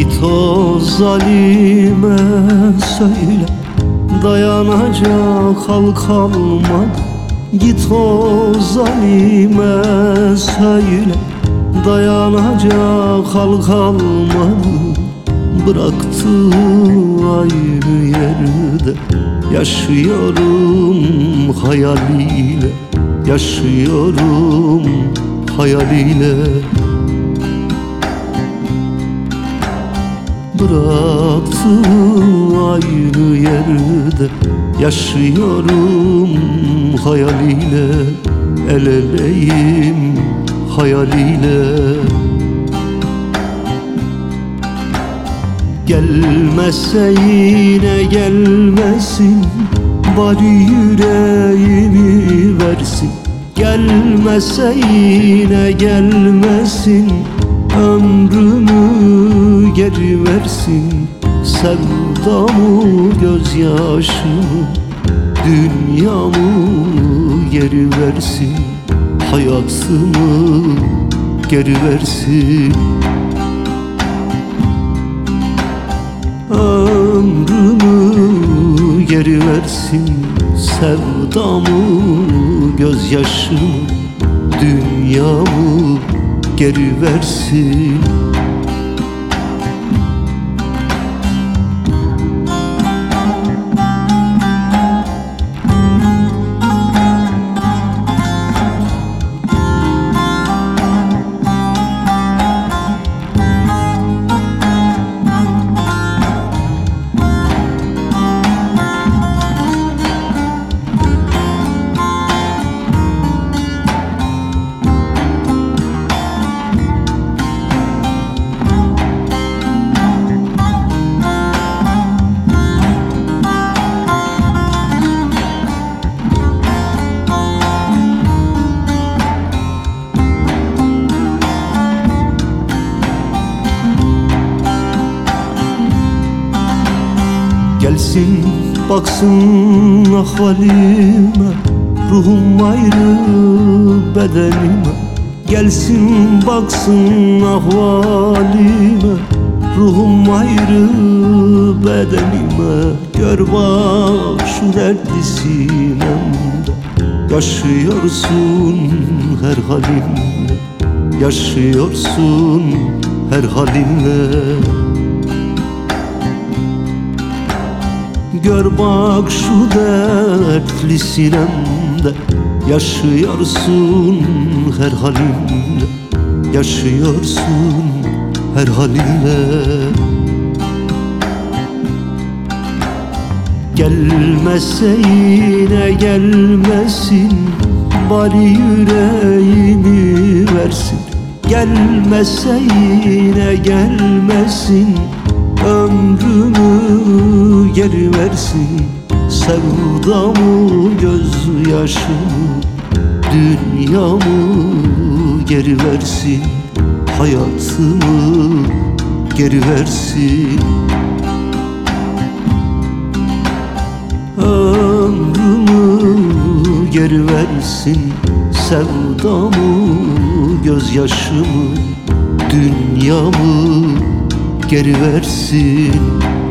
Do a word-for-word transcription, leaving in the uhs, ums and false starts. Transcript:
Git o zalime söyle, dayanacak hal kalmadı. Git o zalime söyle, dayanacak hal kalmadı. Bıraktı ayrı yerde, yaşıyorum hayaliyle, yaşıyorum hayaliyle. Bıraktı ayrı yerde, yaşıyorum hayaliyle, el eleyim hayaliyle. Gelmezse yine gelmesin, bari yüreğimi versin. Gelmezse yine gelmesin, ömrümü geri versin. Sevdamı, gözyaşımı, dünyamı geri versin. Hayatımı geri versin. Ömrümü geri versin. Sevdamı, gözyaşımı, dünyamı geri versin. Gelsin baksın ahvalime, ruhum ayrı bedenime. Gelsin baksın ahvalime, ruhum ayrı bedenime. Gör bak şu dertli sinemde, yaşıyorsun her halinle, yaşıyorsun her halinle. Gör bak şu dertli sinemde, yaşıyorsun her halinle, yaşıyorsun her halinle. Gelmezse yine gelmesin, bari yüreğimi versin. Gelmezse yine gelmesin, ömrümü geri versin. Sevdamı, gözyaşımı, dünyamı geri versin. Hayatımı geri versin. Ömrümü geri versin. Sevdamı, gözyaşımı, dünyamı geri versin.